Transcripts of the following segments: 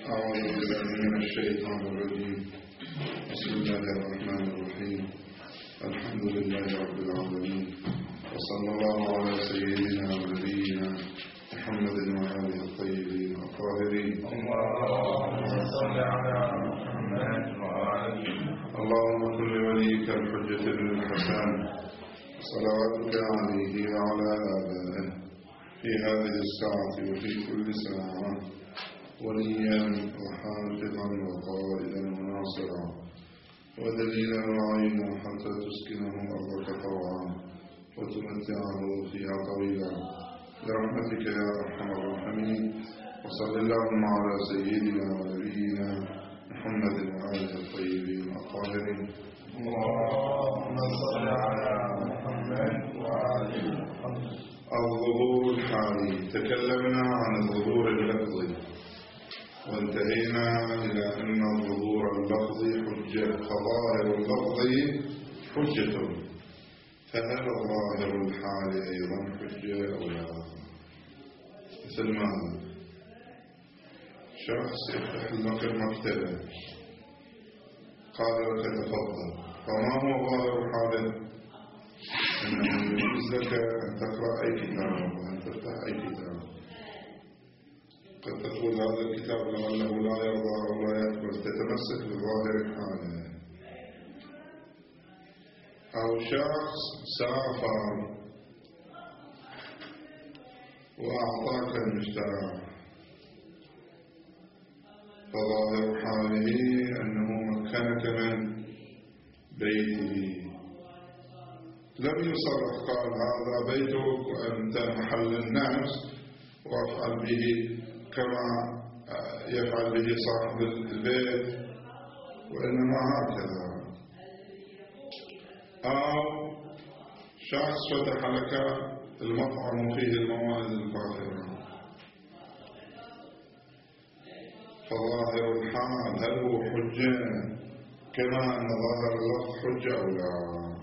أعوذ بالله من الشيطان الرجيم. بسم الله الرحمن الرحيم. الحمد لله رب العالمين، وصلى الله على سيدنا ونبينا محمد وآله الطيبين الطاهرين. اللهم صل على محمد وآله. اللهم كن لوليك الحجة بن الحسن صلواتك عليه وعلى آبائه في هذه الساعة وفي كل ساعة وليا وحافظا وقائدا وناصرا ودليلا وعينا حتى تسكنه أرضك طوعا وتمتعه فيها طويلا برحمتك يا أرحم الراحمين. وصل اللهم على سيدنا ونبينا محمد وآله الطيبين الطاهرين. اللهم صل على محمد وآله. الظهور الحالي. تكلمنا عن الظهور اللفظي وانتهينا إلى أن الظهور اللفظي حجة، فظاهر اللفظي حجة، فهل الظاهر الحالي أيضا حجة أو لا؟ مثل ماذا؟ شخص يفتح لك المكتبة قال لك تفضل، فما هو ظاهر الحالي؟ أنه يجوز لك أن تقرأ أي كتاب وأن تفتح أي كتاب. قد تقول هذا الكتاب لعله لا يرضى أو لا يقبل، تتمسك بظاهر حاله. أو شخص سافر وأعطاك المفتاح، فظاهر حاله أنه مكنك من بيته، لم يصرح قال هذا بيتك وأنت محل الناس وافعل به كما يفعل به صاحب البيت، وإنما هكذا. أو شخص فتح لك المطعم فيه المواد الفاخرة، فظاهر الحال هل هو حجة كما أن ظاهر اللفظ حجة أو لا؟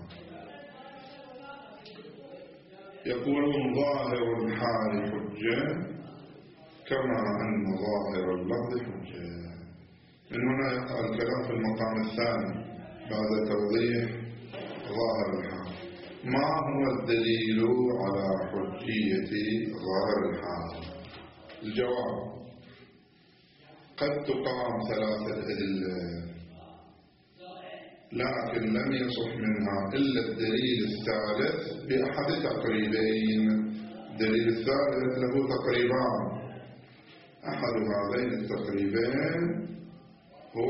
يقولون ظاهر الحال حجة كما أن ظاهر اللفظ حجة. من هنا يقع الكلام في المقام الثاني بعد توضيح ظاهر الحال. ما هو الدليل على حجية ظاهر الحال؟ الجواب: قد تقام 3 أدلة، لكن لم يصح منها إلا الدليل الثالث بأحد تقريبين. الدليل الثالث له تقريبان، أحد هذين التقريبين هو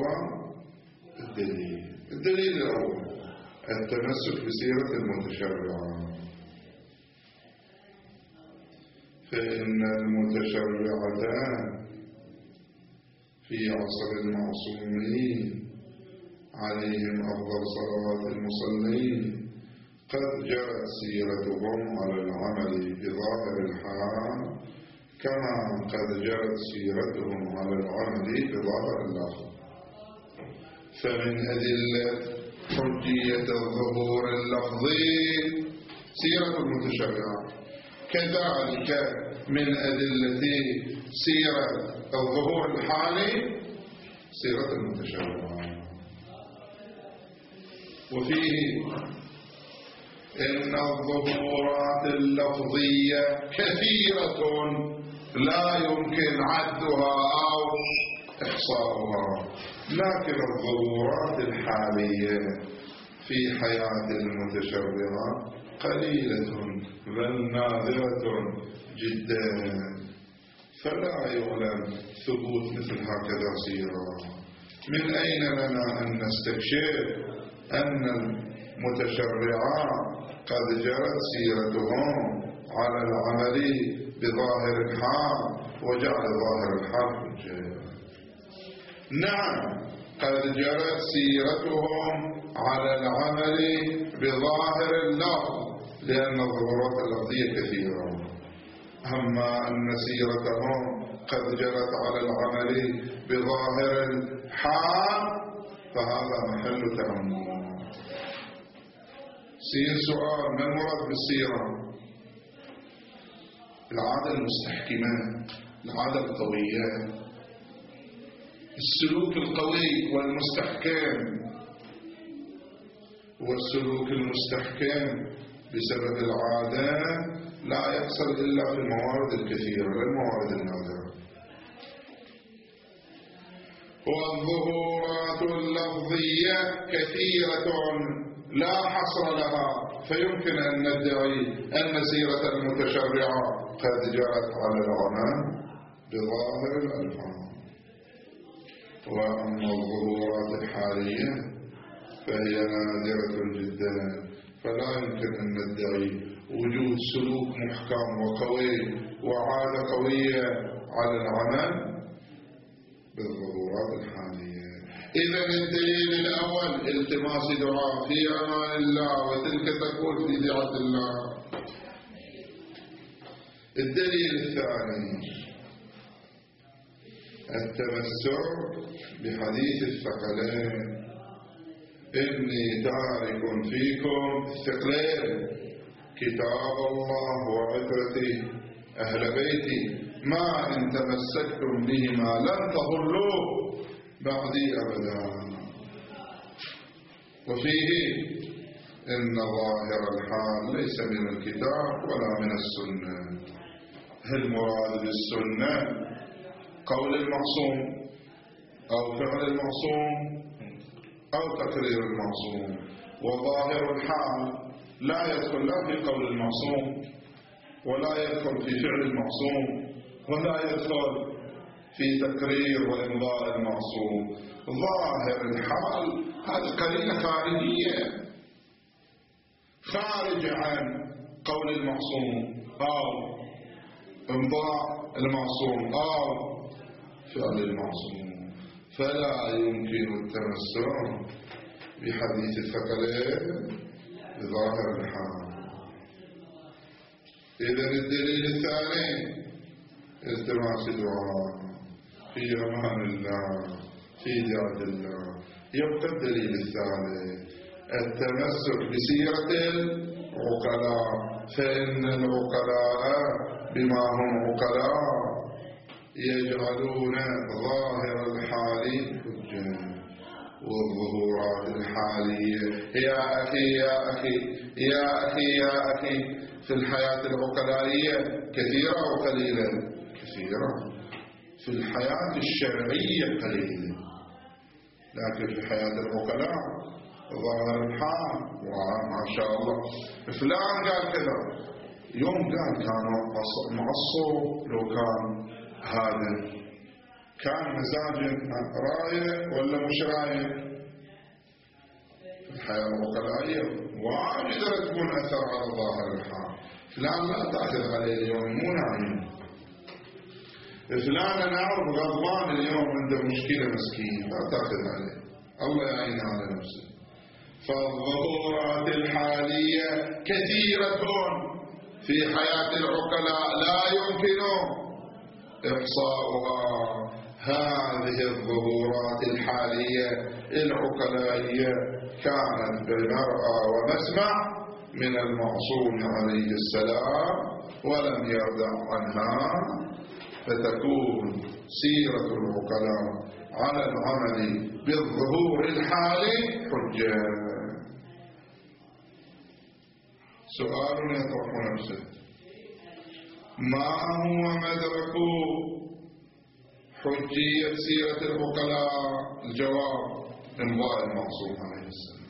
الدليل الأول التمسك بسيرة المتشرعة، فإن المتشرعة في عصر المعصومين عليهم أفضل صلوات المصلين قد جرت سيرتهم على العمل بظاهر الحال كما قد جرت سيرتهم على العمل بظاهر اللفظ. فمن أدلة حجية الظهور اللفظي سيرة المتشرعة، كذلك من أدلة سيرة الظهور الحالي سيرة المتشرعة. وفيه إن الظهورات اللفظية كثيرة لا يمكن عدها أو إحصاؤها، لكن الظهورات الحالية في حياة المتشرعة قليلة بل نادرة جدا، فلا يعلم ثبوت مثل هكذا سيرة. من أين لنا أن نستكشف أن المتشرعات قد جرت سيرتهم على العمل بظاهر الحال وجعل ظاهر الحال حجة؟ نعم، قد جرت سيرتهم على العمل بظاهر اللفظ لأن الظهورات اللفظية كثيرة، أما أن سيرتهم قد جرت على العمل بظاهر الحال فهذا محل تأمل. سؤال: ما المراد بالسيرة؟ العادة المستحكمة، العادة القوية، السلوك القوي والمستحكم. والسلوك المستحكم بسبب العادة لا يحصل إلا في الموارد الكثيرة لا الموارد النادرة. والظهورات اللفظية كثيرة لا حصر لها، فيمكن أن ندعي أن سيرة المتشرعة قد جرت على العمى بظاهر الألفاظ. وأما الظهورات الحالية فهي نادرة جدا، فلا يمكن أن ندعي وجود سلوك محكم وقوي وعادة قوية على العمل بالظهورات الحالية. إذا الدليل الأول التماس دعاء في أمان الله وتلك تكون في دعاء الله. الدليل الثاني التمسك بحديث الثقلين إني تارك فيكم الثقلين كتاب الله وعترتي أهل بيتي ما إن تمسكتم بهما لن تضلوا بعدي أبدا. وفيه إن ظاهر الحال ليس من الكتاب ولا من السنة. المراد بالسنة قول المعصوم أو فعل المعصوم أو تقرير المعصوم. وظاهر الحال لا يدخل لا في قول المعصوم ولا يدخل في فعل المعصوم ولا يدخل في تقرير وإمضاء المعصوم. ظاهر الحال هذه قرينة خارجية خارجة عن قول المعصوم أو إمضاء المعصوم أو فعل المعصوم، فلا يمكن التمسك بحديث الثقلين بظاهر الحال. إذن الدليل الثاني التماس الدعاء في أمان الله في دعاء الله. يبقى الدليل الثالث التمسك بسيرة العقلاء، فإن العقلاء بما هم عقلاء يجعلون ظاهر الحال حجة والظهورات الحالية. يا أخي يا أخي يا أخي يا أخي في الحياة العقلائية كثيرة وقليلة؟ كثيرة. في الحياة الشرعية قليلة، لكن في حياة العقلاء ظاهر الحال وما شاء الله فلان قال كذا يوم قال كان معصب، لو كان هذا كان مزاج رايق ولا مش رايق. الحياة العقلائية واجد تكون أثر على ظاهر الحال. فلان لا تأخذ عليه اليوم مو نايم، فلان أنا أعرف غضبان اليوم عنده مشكلة مسكين لا تأخذ عليه، الله يعين على نفسه. فالظهورات الحالية كثيرة في حياة العقلاء لا يمكن إحصاؤها. هذه الظهورات الحالية العقلائية كانت بمرأى ومسمع من المعصوم عليه السلام ولم يردع عنها، فتكون سيرة العقلاء على العمل بالظهور الحالي حجة. سؤال يطرح نفسه: ما هو مدرك حجية سيرة العقلاء؟ الجواب: إمضاء المعصوم عليه السلام.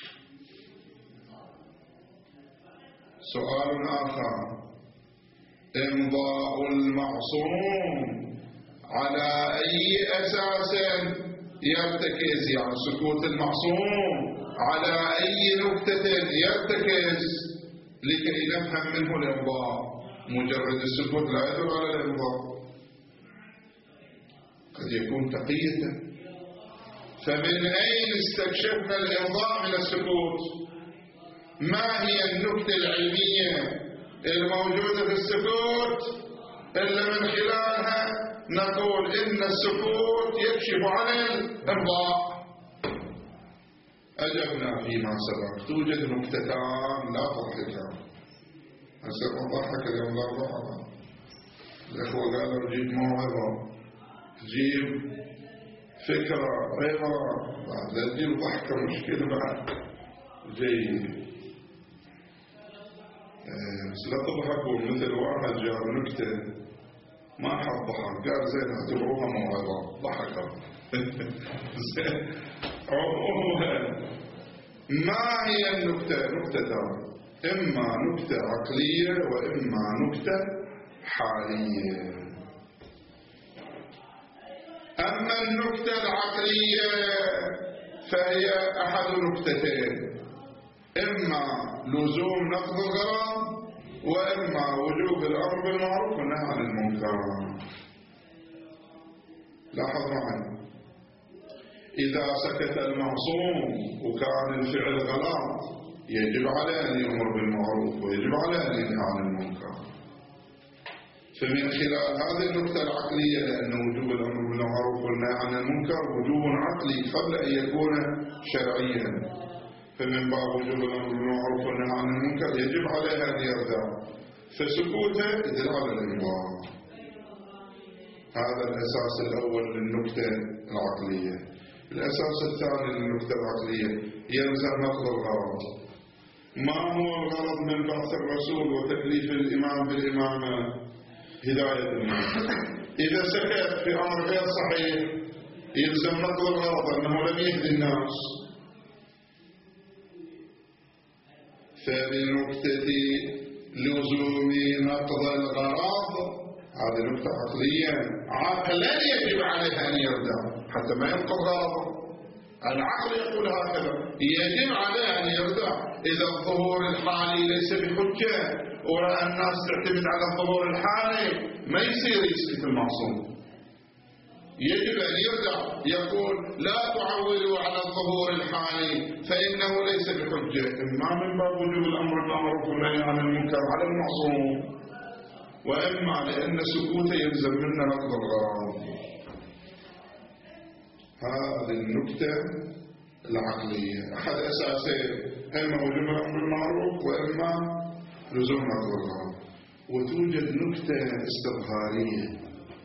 سؤال آخر: إمضاء المعصوم على أي أساس يرتكز؟ يعني سكوت المعصوم على أي نكتة يرتكز لكي نفهم منه الإمضاء؟ مجرد السكوت لا يدل على الإمضاء، قد يكون تقية. فمن أين استكشفنا الإمضاء من السكوت؟ ما هي النكتة العلمية الموجودة في السكوت إلا من خلالها نقول إن السكوت يكشف عن الإمضاء؟ أجبنا فيما سبق: توجد نكتتان لا تضحكان. هسه أضحك اليوم الأربعاء الأخوة قالوا جيب موعظة، جيب فكرة غيرة بعد لا تجيب ضحكة مشكلة بعد جيد. بس لا تضحكوا مثل واحد جاب نكتة ما حد ضحك قال زين اعتبروها موعظة ضحكوا. زين عموما ما هي النكتة؟ نكتتان، إما نكتة عقلية وإما نكتة حالية. أما النكتة العقلية فهي أحد نكتتين، إما لزوم نقض الغرض وإما وجوب الأمر بالمعروف والنهي عن المنكر. لاحظ معي، إذا سكت المعصوم وكان الفعل غلط يجب عليه أن يأمر بالمعروف ويجب عليه أن ينهى عن المنكر. فمن خلال هذه النقطة العقلية، لأن وجوب الأمر بالمعروف والنهي عن المنكر وجوب عقلي قبل أن يكون شرعيا، فمن باب وجوب الأمر بالمعروف والنهي عن المنكر يجب عليه أن يرضى، فسكوته يدل على الإنكار. هذا الأساس الأول للنقطة العقلية. الأساس الثاني للنقطة العقلية يلزم نقض الغرض. ما هو الغرض من بعث الرسول وتكليف الإمام بالإمامة؟ هداية الناس. إذا سكت في أمر غير صحيح يلزم نقض الغرض أنه لم يهدي الناس. فبنكتة لزوم نقض الغرض هذه نقطة عقلية، عقلا يجب عليه أن يرضى حتى ما ينقض غرضه. العقل يقول هكذا، يجب عليه أن يرضى. إذا الظهور الحالي ليس بحجة ورأى الناس تعتمد على الظهور الحالي ما يصير يسكت المعصوم، يجب أن يرضى. يقول لا تعولوا على الظهور الحالي فإنه ليس بحجة، إما من باب وجوب الأمر بالمعروف والنهي عن المنكر على المعصوم، وإما لأن سكوته يلزم منا نقض الغرض. هذه النكتة العقلية أحد أساسين، إما وجوب الأمر بالمعروف وإما لزوم نقض الغرض. وتوجد نكتة استظهارية،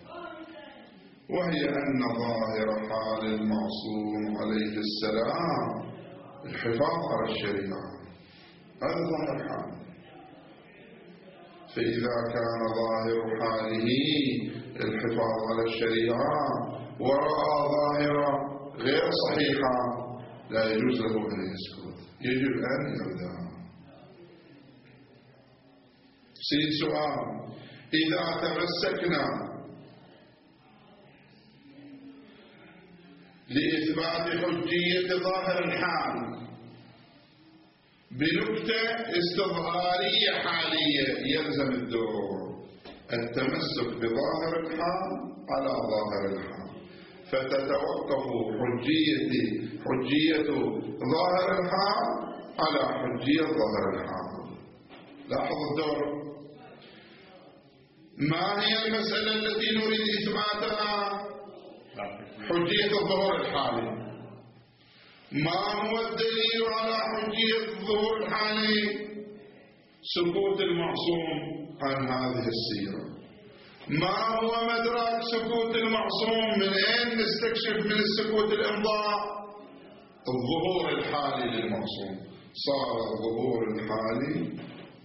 وهي أن ظاهر حال المعصوم عليه السلام الحفاظ على الشريعة، هذا ظاهر حال. فإذا كان ظاهر حاله الحفاظ على الشريعة ورأى ظاهرة غير صحيحة لا يجوز له أن يسكت، يجب أن يرضى. سيد سؤال، إذا تمسكنا لإثبات حجية ظاهر الحال بنكتة استظهارية حالية يلزم الدور التمسك بظاهر الحال على ظاهر الحال، فتتوقف حجية ظاهر الحال على حجية ظاهر الحال. لاحظ الدور. ما هي المسألة التي نريد إثباتها؟ حجية الظهور الحالي. ما هو الدليل على حجية الظهور الحالي؟ سكوت المعصوم عن هذه السيرة. ما هو مدرك سكوت المعصوم؟ من أين نستكشف من السكوت الإمضاء؟ الظهور الحالي للمعصوم. صار الظهور الحالي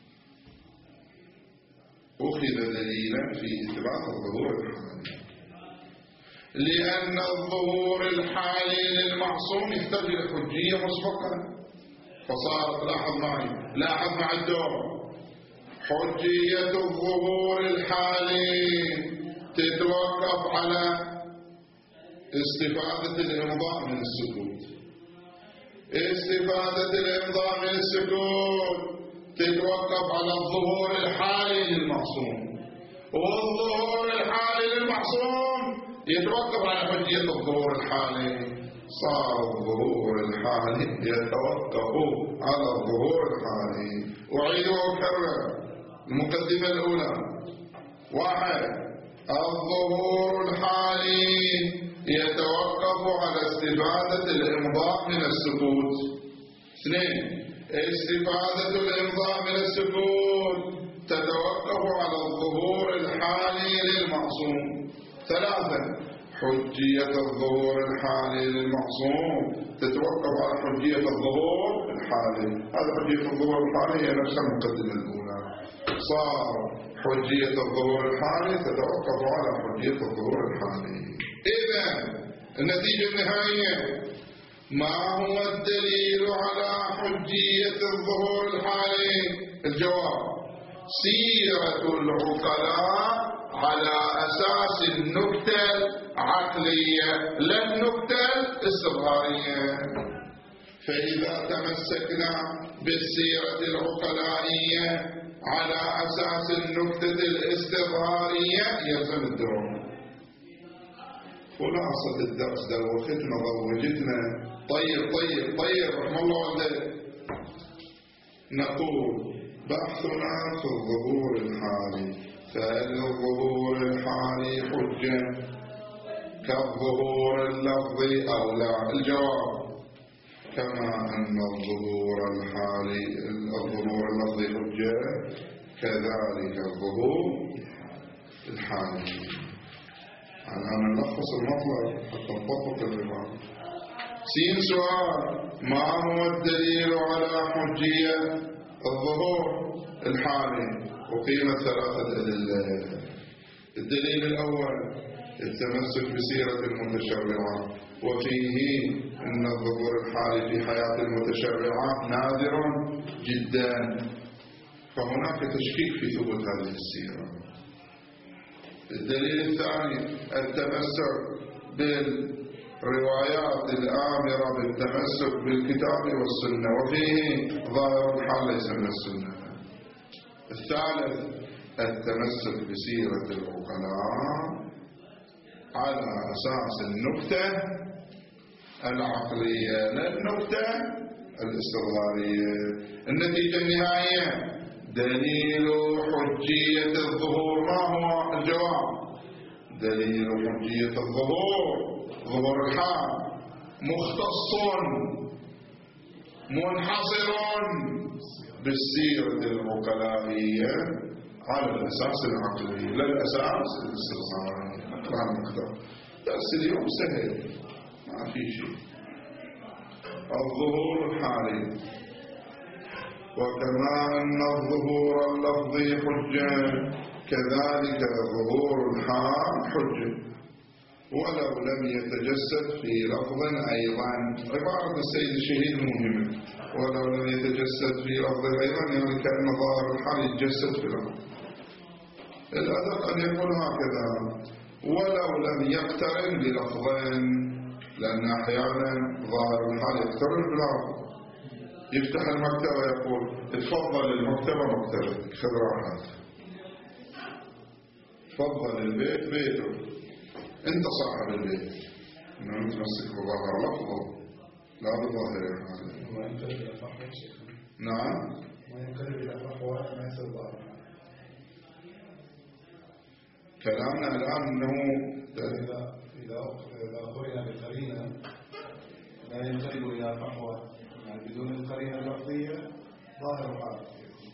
أخذ دليلا في إثبات الظهور الحالي، لأن الظهور الحالي للمعصوم يحتاج إلى حجية مسبقة، فصارت لاحظ مع الدور حجية الظهور الحالي تتوقف على استفادة الإمضاء من السكوت. استفادة الإمضاء من السكوت تتوقف على الظهور الحالي للمعصوم، والظهور الحالي للمعصوم يتوقف على حجية الظهور الحالي. صار الظهور الحالي يتوقف على الظهور الحالي. أعيد وأكرر المقدمة الأولى. 1. الظهور الحالي يتوقف على استفادة الإمضاء من السكوت. 2. استفادة الإمضاء من السكوت تتوقف على الظهور الحالي للمعصوم. 3. حجية الظهور الحالي للمعصوم تتوقف على حجية الظهور الحالي. هذا حجية الظهور الحالي هي نفس المقدمة الأولى. صار حجية الظهور الحالي تتوقف على حجية الظهور الحالي. إذن النتيجة النهائية: ما هو الدليل على حجية الظهور الحالي؟ الجواب: سيرة العقلاء على أساس النكتة العقلية لا النكتة الاستظهارية. فإذا تمسكنا بالسيرة العقلائية على أساس النكتة الاستظهارية يلزم الدروب. خلاصة الدرس دوختنا ضوجتنا. طيب رحم الله عليك. نقول بحثنا في الظهور الحالي، فهل الظهور الحالي حجة كالظهور اللفظي أو لا؟ الجواب: كما أن الظهور اللفظي حجة كذلك الظهور الحالي. الآن نلخص المطلب حتى نطبق الرباط. سين سؤال: ما هو الدليل على حجية الظهور الحالي؟ وقيمة 3 أدلة. الدليل الأول: التمسك بسيرة المتشرعة، وفيه أن الظهور الحالي في حياة المتشرعة نادر جدا، فهناك تشكيك في ثبوت هذه السيرة. الدليل الثاني: التمسك بالروايات الآمرة بالتمسك بالكتاب والسنة، وفيه ظاهر الحال ليس من السنة. الثالث: التمسك بسيرة العقلاء على أساس النكتة العقلية لا النكتة الاستظهارية. النتيجة النهائية: دليل حجية الظهور ما هو؟ الجواب: دليل حجية ظهور الحال مختص منحصر بالسيرة العقلائية على الأساس العقلي لا الأساس الاستظهاري. أقرأ المكتب. درس اليوم سهل ما في شيء. الظهور الحالي: وكما أن الظهور اللفظي حجة كذلك ظهور الحال حجة ولو لم يتجسد في لفظ أيضا. عبارة السيد الشهيد مهمة. ولو لم يتجسد في لفظ أيضا يعني كأن ظاهر الحال يتجسد في لفظ. الأدق أن يقول هكذا: ولو لم يقترن بلفظ، لأن أحيانا ظاهر الحال يقترن بلفظ. يفتح المكتبة يقول: تفضل المكتبة مكتبتك، خذ راحتك. تفضل البيت بيته، أنت صاحب البيت. إنه نتمسك بظاهر لفظه لا بظاهر الحال. ما ينقلب إلى فحوى. نعم. ما ينقلب إلى فحوى ما يصير ظاهر. كلامنا الآن أنه إذا قرن بقرينة لا ينقلب إلى فحوى، يعني بدون القرينة اللفظية ظاهر الحال.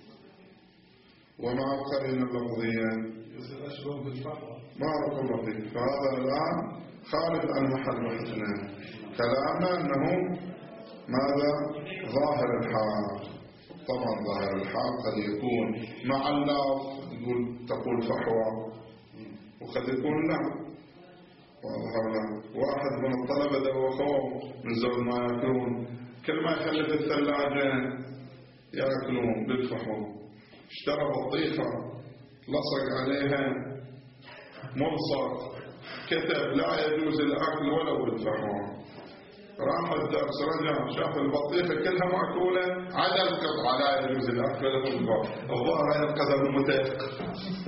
ومع القرينة اللفظية يصير أشبه بالفحوى. بارك الله فيك. فهذا الآن خارج عن محل بحثنا. كلامنا أنه ماذا؟ ظاهر الحال. طبعا ظاهر الحال قد يكون مع اللفظ تقول فحوى، وقد يكون لا. واحد من الطلبة دوخوه من زول ما يأكلون، كل ما يخلي في الثلاجة يأكلون بالفحوى. اشترى بطيخة لصق عليها ملصق، كتب لا يجوز الأكل ولو بالفحوى. راح الدرس رجع شاف البطيخة كلها مأكولة عدا القطعة لا يجوز الأكل ولو بالفحوى. الظاهر ينقذ المتيقظ.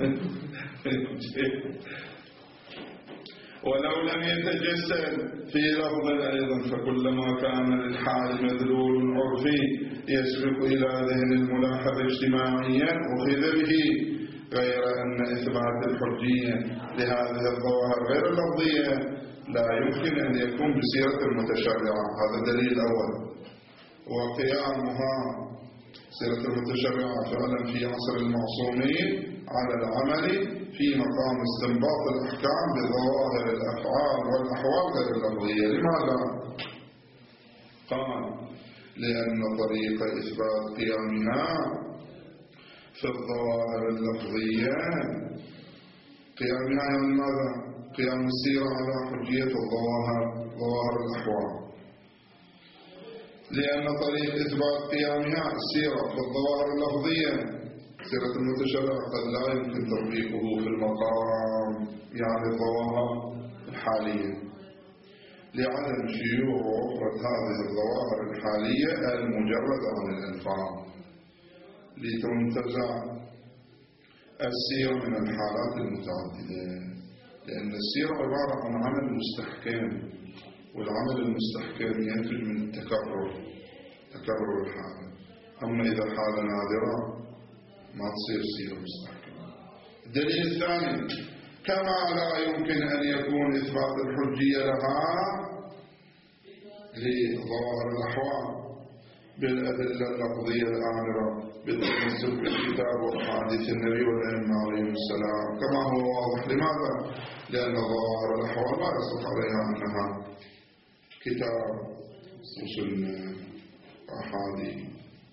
ولو لم يتجسد في لفظ أيضا، فكلما كان للحال مدلول عرفي يسبق إلى ذهن الملاحظ اجتماعيا أخذ به، غير أن إثبات الحجية لهذه الظواهر غير اللفظية لا يمكن أن يكون بسيرة المتشرعة. هذا الدليل الأول. وقيامها سيرة المتشرعة فعلا في عصر المعصومين على العمل في مقام استنباط الأحكام بظواهر الأفعال والأحوال غير اللفظية. لماذا؟ قال لأن طريق إثبات قيامها في الظواهر اللفظية، قيامها يعني ماذا؟ قيام السيرة على حجية ظواهر الأحوال. لأن طريق إثبات قيامها السيرة في الظواهر اللفظية، سيرة المتشرع قد لا يمكن تطبيقه في المقام يعني الظواهر الحالية، لعدم شيوع ووفرة هذه الظواهر الحالية المجردة عن الألفاظ، لتنتزع السيرة من الحالات المتعددة. لأن السيرة عبارة عن عمل مستحكم، والعمل المستحكم ينتج من تكرر الحالة. أما إذا حالة نادرة ما تصير سيرة مستحكمة. الدليل الثاني، كما لا يمكن أن يكون إثبات الحجية لها لظواهر الأحوال بالأدلة اللفظية الآمرة بالتمسك بالكتاب وأحاديث النبي والأئمة عليهم السلام، كما هو واضح. لماذا؟ لأن ظواهر الأحوال لا يصح عليها أنها كتاب وسنة وأحاديث،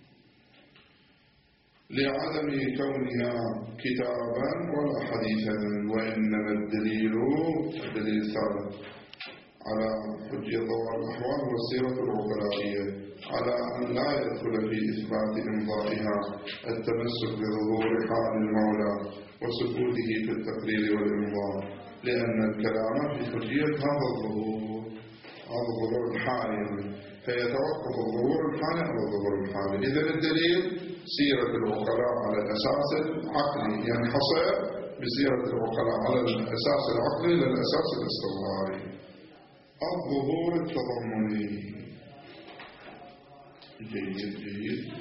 لعدم كونها كتابا ولا حديثا. وإنما الدليل الثالث على حجية ظواهر الأحوال والسيرة العقلائية على أن لا يدخل في إثبات إمضائها التمسك بظهور حال المولى وسكوته في التقرير والإمضاء، لأن الكلام في حجية هذا الظهور الحالي، فيتوقف الظهور الحالي على الظهور الحالي. إذن الدليل سيرة العقلاء على الأساس العقلي، يعني حصل بسيرة العقلاء على الأساس العقلي للأساس الاستظهاري. الظهور التضمني، جيد.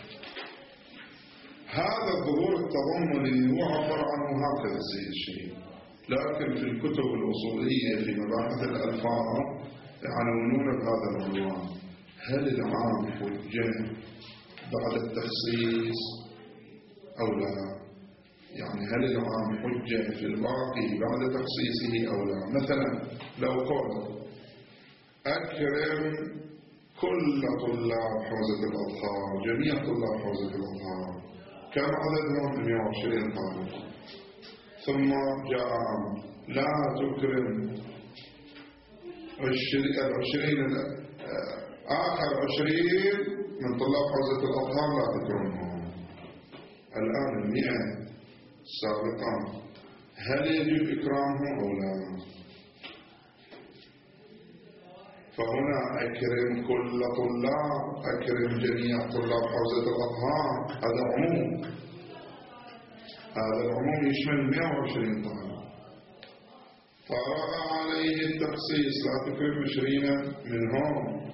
هذا الظهور التضمني هو عبر عنه هكذا السيد الشريف، لكن في الكتب الأصولية في مباحث الألفاظ يعنونون بهذا العنوان: هل العام حجة بعد التخصيص أو لا؟ يعني هل العام حجة في الباقي بعد تخصيصه أو لا؟ مثلا لو قلت أكرم كل طلاب حوزة الأطهار، جميع طلاب حوزة الأطهار، كم عددهم؟ 120 طالب. ثم جاء لا تكرم 20 آخر 20 من طلاب حوزة الأطهار لا تكرمهم. الآن 100 السابقان هل يجب إكرامهم أو لا؟ فهنا أكرم كل طلاب، أكرم جميع طلاب حوزة الأطهار، هذا عموم، هذا العموم يشمل 120 طالب. فرأى عليه التخصيص لا تكرم 20 منهم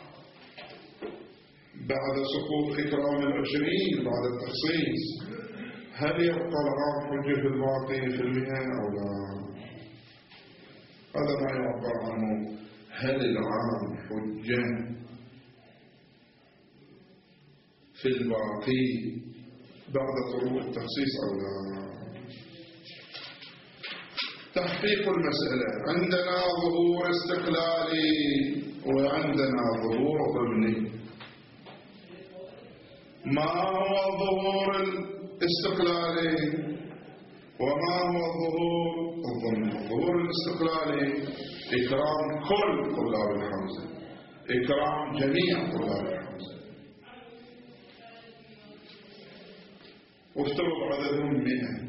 بعد سقوط إكرام 20 بعد التخصيص، هل يبقى العام حجة في الباقي في 100 أو لا؟ هذا ما يعبر عنه هل العام حجة في الباقي بعد طروق التخصيص أو لا؟ تحقيق المسألة: عندنا ظهور استقلالي وعندنا ظهور ضمني. ما هو الظهور الاستقلالي وما هو الظهور الضمني؟ الظهور الاستقلالي إكرام كل طلاب الحوزة، إكرام جميع طلاب الحوزة، وافترض عددهم 100.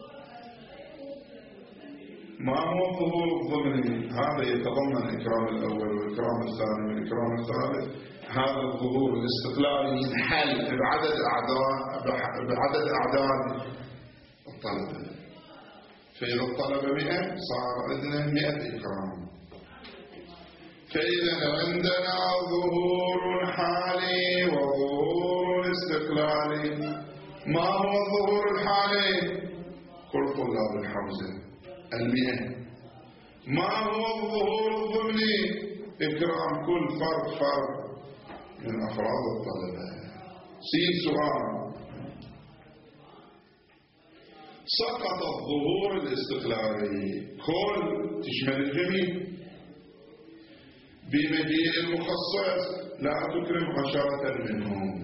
ما هو الظهور الضمني؟ هذا يتضمن إكرام الأول والإكرام الثاني والإكرام الثالث. هذا الظهور الاستقلالي ينحل بعدد أعداد الطلبة، فإذا الطلبة 100 صار عندنا 100 إكرام. فإذا عندنا ظهور حالي وظهور استقلالي. ما هو الظهور الحالي؟ كل طلاب الحوزة 100. ما هو الظهور الضمني؟ إكرام كل فرد من أفراد الطلبة. سؤال: سقط الظهور الاستقلالي كل تشمل الجميع. بمجيء المخصص لا تكرم عشرة منهم.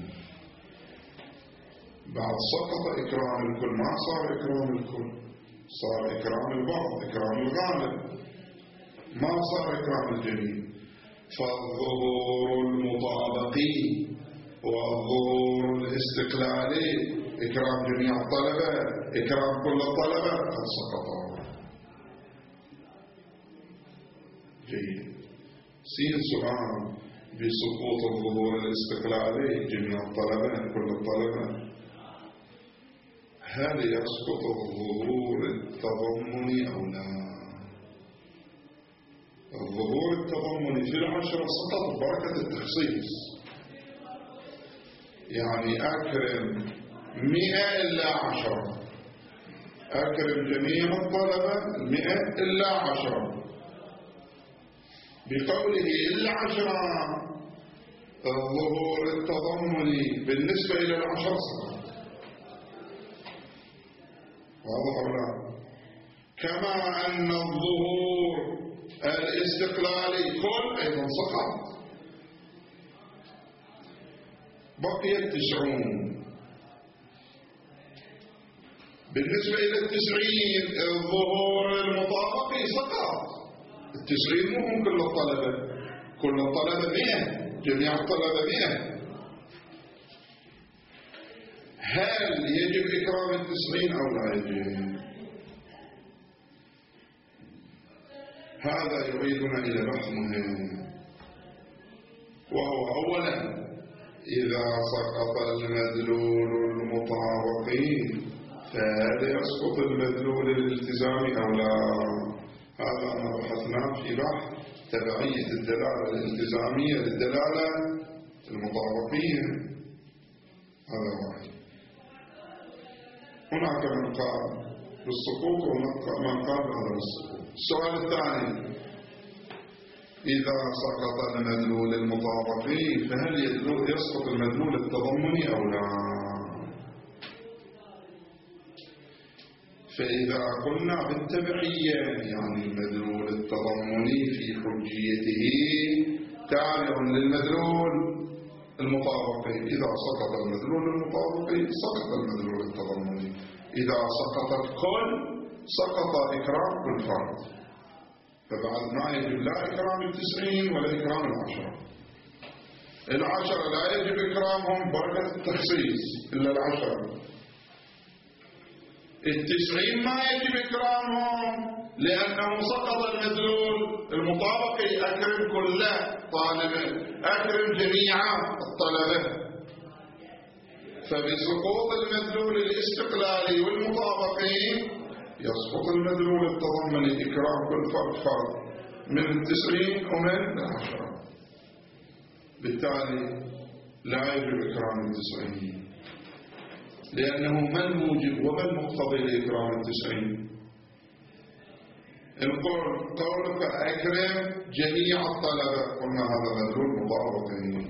بعد سقط إكرام الكل، ما صار إكرام الكل، صار إكرام البعض، إكرام الغالب، ما صار إكرام الجميع. فالظهور المطابقي والظهور الاستقلالي، إكرام جميع الطلبة، إكرام كل الطلبة، قد سقطوا. جيد. سين سؤال بسقوط الظهور الاستقلالي جميع الطلبة كل الطلبة، هل يسقط الظهور التضمني أو لا؟ الظهور التضمني في العشرة سقط بركة التخصيص، يعني أكرم 100 إلا 10، أكرم جميع الطلبة 100 إلا 10. بقوله إلا 10 الظهور التضمني بالنسبة إلى 10 سقط. واضح أو لا؟ كما أن الظهور الاستقلالي كل أيضا سقط. بقي 90. بالنسبة إلى 90 الظهور المطابقي سقط. 90 مو هم كل الطلبة، كل الطلبة 100، جميع الطلبة 100. هل يجب إكرام 90 أو لا يجب؟ هذا يعيدنا إلى بحث مهم، وهو أولا إذا سقط المدلول المطابقي فهل يسقط المدلول الالتزامي أو لا؟ هذا ما بحثناه في بحث تبعية الدلالة الالتزامية للدلالة المطابقية. هذا واحد. هناك من قال بالسقوط ومن قال بهذا السقوط. السؤال الثاني، إذا سقط المدلول المطابقي فهل يسقط المدلول التضمني أو لا؟ فإذا قلنا بالتبعية يعني المدلول التضمني في حجيته تابع للمدلول المطابقي. إذا سقط المدلول المطابقي سقط المدلول التضمني. إذا سقط الكل سقط إكرام كل فرد. فبعد ما يجب لا إكرام 90 ولا إكرام 10. 10 لا يجب إكرامهم بركة التخصيص إلا 10. 90 ما يجب إكرامهم لأنه سقط المدلول المطابقي. أكرم كل طالب، أكرم جميع الطلبة. فبسقوط المدلول الاستقلالي والمطابقي يسقط المدلول التضمني إكرام كل فرد من 90 ومن 10. بالتالي لا يجب إكرام 90 لأنه ما الموجب وما المقتضي لإكرام 90؟ نقول قولك أكرم جميع الطلبة، قلنا هذا مدلول مطابقي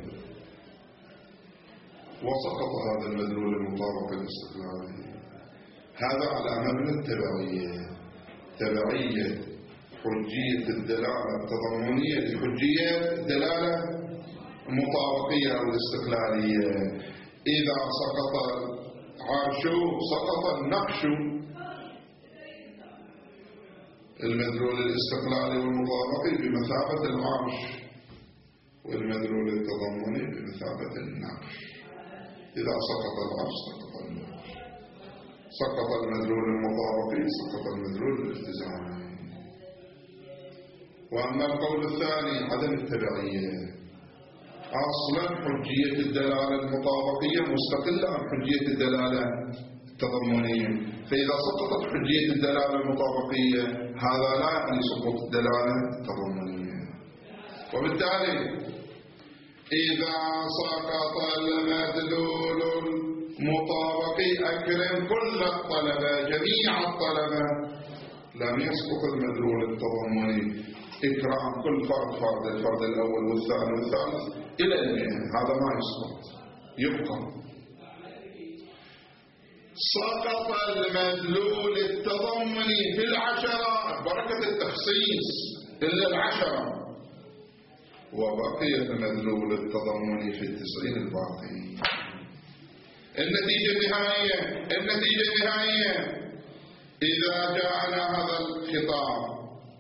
وسقط هذا المدلول المطابق الاستقلالي. هذا على مبنى التبعية، تبعية حجية الدلالة التضمنية لحجية الدلالة المطابقية أو الاستقلالية. إذا سقط عاشو سقط النقش، المدلول الاستقلالي والمطابقي بمثابة العرش والمدلول التضمني بمثابة النقش. إذا سقط العرش سقط النقش، سقط المدلول المطابقي سقط المدلول الالتزامي. وأما القول الثاني عدم التبعية، أصلا حجية الدلالة المطابقية مستقلة عن حجية الدلالة التضمنية. فإذا سقطت حجية الدلالة المطابقية هذا لا يعني سقوط الدلالة التضمنية. وبالتالي إذا سقط المدلول المطابقي أكرم كل الطلبة جميع الطلبة، لم يسقط المدلول التضمني إكرام كل فرد، الفرد الأول والثاني والثالث إلى 100. هذا ما يسقط، يبقى. سقط المدلول التضمني في العشرة بركة التخصيص إلا العشرة، وبقي المدلول التضمني في 90 الباقي. النتيجة النهائية إذا جاءنا هذا الخطاب: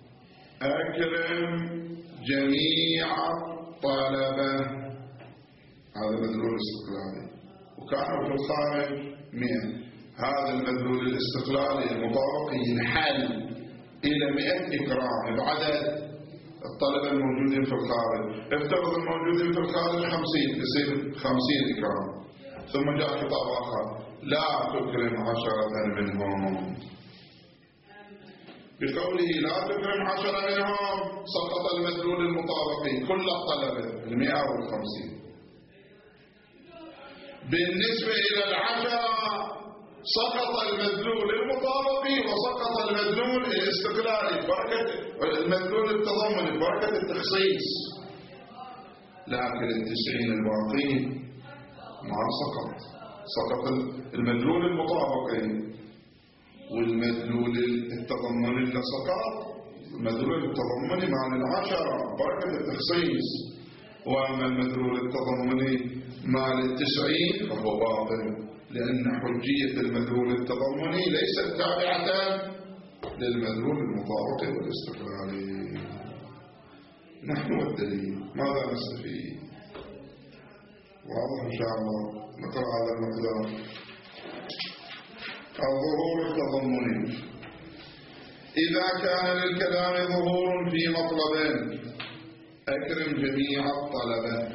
أكرم جميع الطلبة، هذا مدلول استقلالي، وكانوا في الخارج 100. هذا المدلول الاستقلالي المطابقي ينحل إلى 100 إكرام بعدد الطلبة الموجودين في الخارج. افترض الموجودين في الخارج 50، يصير 50 إكرام. ثم جاء خطاب آخر: لا تكرم 10 منهم. بقوله لا تكرم 10 منهم سقط المدلول المطابقي كل الطلبة 150. بالنسبة إلى 10 سقط المدلول المطابقي وسقط المدلول الاستقلالي بركة المدلول التضمني بركة التخصيص، لكن 90 الباقين ما سقط المدلول المطابقي والمدلول التضمني اللي سقط المدلول التضمني مع 10 بركة التخصيص، وأما المدلول التضمني مع 90 فهو باطل، لأن حجية المدلول التضمني ليست تابعة للمدلول المطابقي والاستقلالي. نحن والدليل ماذا نستفيد؟ واضح إن شاء الله. نقرأ هذا المقدار: الظهور التضمني: إذا كان للكلام ظهور في مطلب أكرم جميع الطلبة،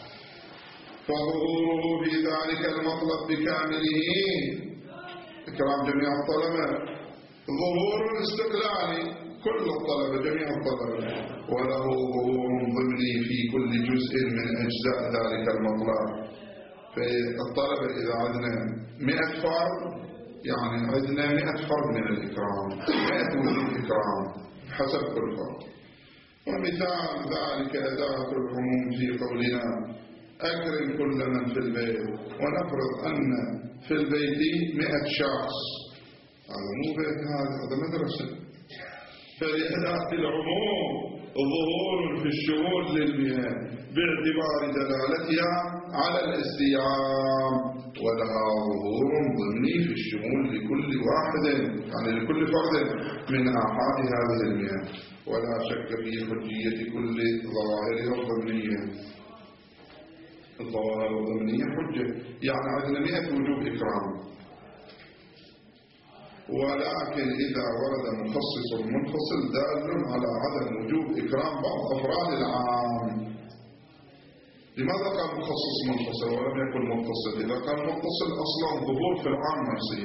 فظهوره في ذلك المطلب بكامله إكرام جميع الطلبة ظهور استقلالي كل الطلبة جميع الطلبة، وله ظهور ضمني في كل جزء من أجزاء ذلك المطلب. فالطلبة إذا عندنا 100 فرد يعني عندنا 100 فرد من الإكرام، 100 وجود إكرام حسب كل فرد. ومثال ذلك أداة العموم في قولنا أكرم كل من في البيت، ونفرض أن في البيت 100 شخص، هذا مو بيت، هذا مدرسة. فلأداة العموم ظهور في الشمول للمئة باعتبار دلالتها على الاستيعاب، ولها ظهور ضمني في الشمول لكل واحد يعني لكل فرد من آحاد هذه المئة، ولا شك في حجية كل ظواهرها الضمنية. الظواهر الضمنية حجة، يعني عندنا 100 وجوب إكرام، ولكن إذا ورد مخصص منفصل دال على عدم وجوب إكرام بعض أفراد العام. لماذا قال مخصص منفصل ولم يكن متصل؟ إذا كان متصل أصلا ظهور في العام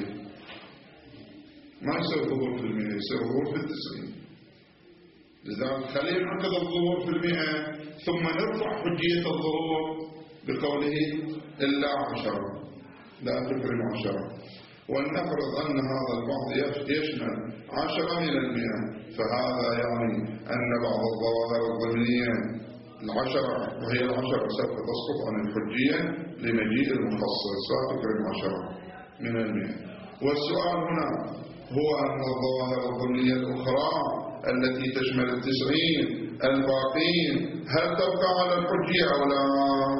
ما يصير ظهور في 100، يصير ظهور في 90. لذلك خلينا نعقد الظهور في 100 ثم نرفع حجية الظهور بقوله إلا 10 لا تكرم 10، ولنفرض أن هذا البعض يشمل 10 من 100، فهذا يعني أن بعض الظواهر الضمنية 10 وهي 10 سوف تسقط عن الحجية لمجيء المخصص لا تكرم 10 من 100. والسؤال هنا هو أن الظواهر الضمنية الأخرى التي تشمل 90 الباقين هل تبقى على الحجية أو لا؟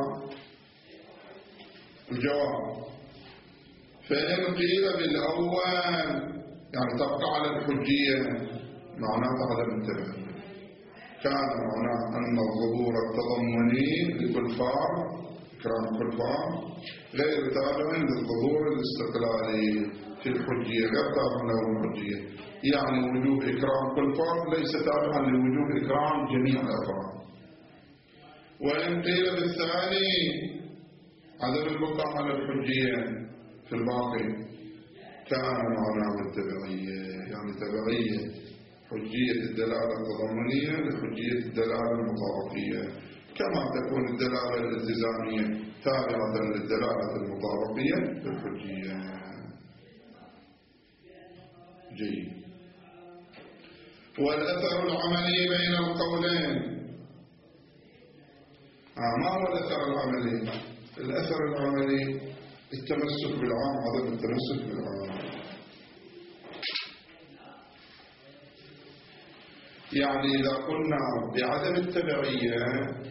الجواب: فإن قيل بالأول يعني تبقى على الحجية معناه عدم انتباه، كان معناه أن الظهور التضمني لكل فرد إكرام كل فرد غير تابع للظهور الاستقلالي في الحجية، غير تابع له الحجية، يعني وجوب إكرام كل فرد ليس تابعا لوجوب إكرام جميع الأفراد. وإن قيل بالثاني عدم البقاء على الحجية في الباقي كان معناه التبعية، يعني تبعية حجية الدلالة التضمنية لحجية الدلالة المطابقية، كما تكون الدلالة الالتزامية تابعة للدلالة المطابقية للحجية. جيد. والأثر العملي بين القولين. ما هو الأثر العملي؟ الأثر العملي التمسك بالعام، عدم التمسك بالعام. يعني إذا قلنا بعدم التبعية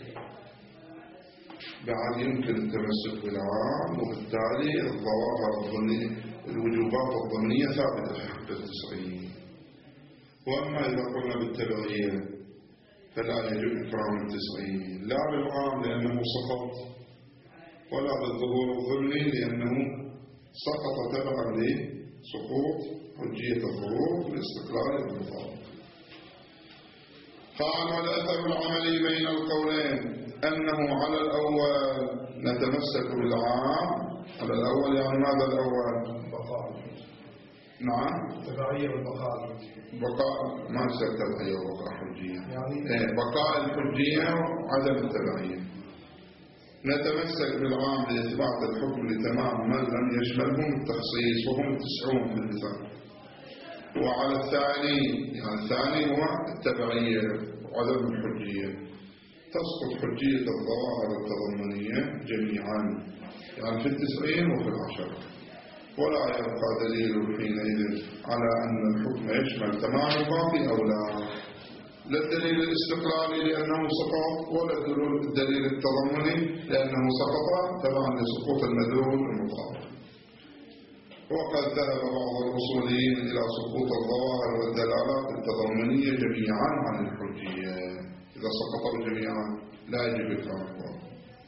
بعد يمكن التمسك بالعام، وبالتالي الظواهر الضمنية الوجوبات الضمنية ثابتة في حق التسعين. وأما إذا قلنا بالتبعية فلا يجب إكرام التسعين، لا بالعام لأنه سقط، ولا بالظهور الضمني لأنه سقط تبعا لسقوط حجية الظهور في الاستقلال والمطابقة. قال: والأثر العملي بين القولين أنه على الأول نتمسك بالعام. على الأول يعني ماذا الأول؟ بقاء. نعم، تبعية والبقاء. بقاء ما يصير تبعية وبقاء حجية، يعني بقاء الحجية وعدم التبعية. نتمسك بالعام لإثبات الحكم لتمام من لم يشملهم التخصيص، وهم 90 في المثال. وعلى الثاني، يعني الثاني هو التبعية وعدم الحجية، تسقط حجية الظواهر التضمنية جميعا، يعني في 90 وفي 10، ولا يبقى دليل حينئذ على أن الحكم يشمل تمام الباقي أو لا. لا الدليل الاستقلالي لأنه سقط، ولا الدليل التضمني لأنه سقط تبعا لسقوط المدلول المطابق. وقد ذهب بعض الأصوليين إلى سقوط الظواهر والدلالات التضمنية جميعا عن الحجية. إذا سقطوا جميعا لا يجب إكرامه،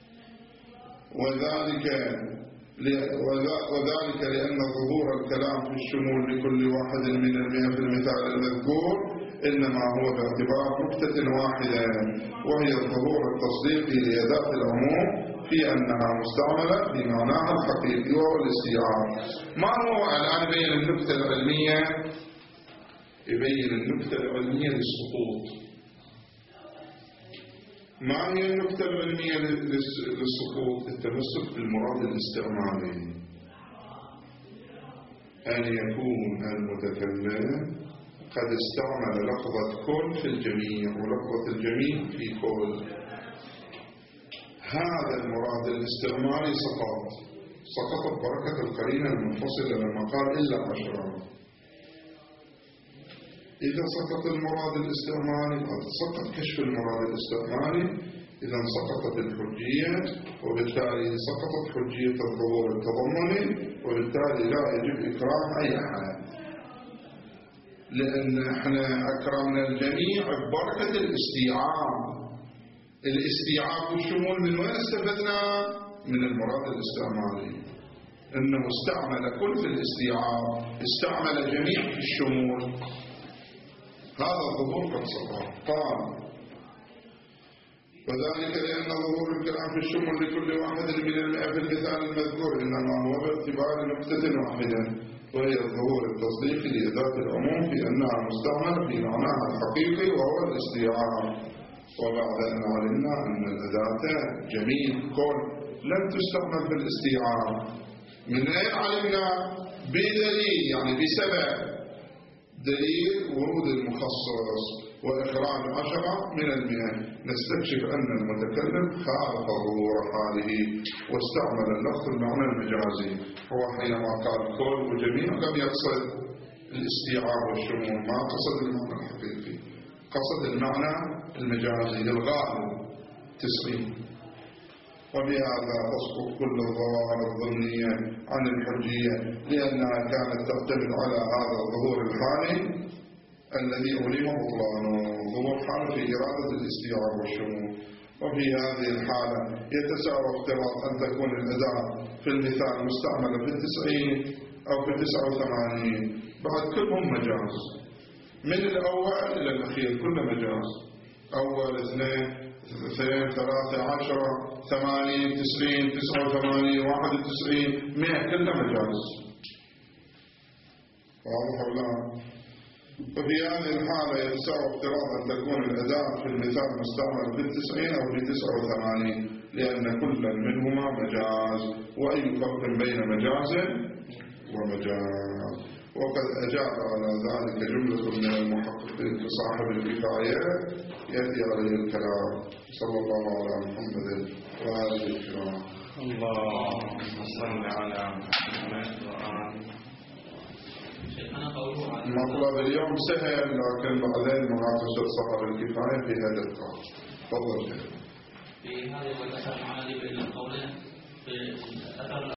وذلك لأن ظهور الكلام في الشمول لكل واحد من 100 في المثال المذكور إنما هو باعتبار نقطة واحدة، وهي الظهور التصديقي لأداة العموم في أنها مستعملة في معناها الحقيقي وهو الاستيعاب. ما هو الآن يبين النقطة العلمية؟ يبين النقطة العلمية للسقوط. ما هي النقطة العلمية للسقوط؟ التمسك بالمراد الاستعمالي، أن يكون المتكلم قد استعمل لفظة كل في الجميع ولفظة الجميع في كل. هذا المراد الاستعمالي سقطت بركة القرينة المنفصلة لما قال إلا 10. إذا سقط المراد الاستعمالي سقط كشف المراد الاستعمالي، إذا سقطت الحجية، وبالتالي سقطت حجية الظهور التضمني، وبالتالي لا يجب إكرام أي أحد، لأن احنا أكرمنا الجميع ببركة الاستيعاب. الاستيعاب والشمول من وين استفدنا؟ من المراد الاستعمالي، إنه استعمل كل في الاستيعاب، استعمل جميع في الشمول. هذا الظهور قد سقط. قال: وذلك لأن ظهور الكلام في الشمول لكل واحد من 100 في المثال المذكور إنما هو باعتبار نقطة واحدة، وهي الظهور التصديقي لأداة العموم في أنها مستعملة في معناها الحقيقي وهو الاستيعاب. وبعد أن علمنا أن الأداة جميع كل لم تستعمل في الاستيعاب، من أين علمنا؟ بدليل، يعني بسبب دليل ورود المخصص وإخراج 10 من 100 نستكشف أن المتكلم خالف ظهور حاله واستعمل اللفظ المعنى المجازي. هو حينما قال كل وجميع لم يقصد الاستيعاب والشمول، ما قصد المعنى الحقيقي، قصد المعنى المجازي الغائب 90. وبهذا تسقط كل الظواهر الضمنية عن الحجية، لأنها كانت تعتمد على هذا الظهور الحالي الذي علم بطلانه، ظهور حال في إرادة الاستيعاب والشمول. وفي هذه الحالة يتساوى افتراض أن تكون الأداة في المثال مستعملة في 90 أو في 89، بعد كلهم مجاز، من الأول إلى الأخير كله مجاز. أول 2 2 3 10 80 90 89 91 100 كله مجاز. واضح ولا؟ وفي هذه الحالة يتساوى افتراض أن تكون الأداة في المثال مستعملة في 90 أو في 89، لأن كل منهما مجاز، وأي فرق بين مجاز ومجاز. وقد أجاب على ذلك جملة من المحققين كصاحب الكفاية يأتي عليه الكلام. صلى الله على محمد وآله الكرام. اللهم صل على محمد وآله. مطلب اليوم سهل، لكن بعدين مناقشة صاحب الكفاية في هذا القول. تفضل شيخ. في هذا المسألة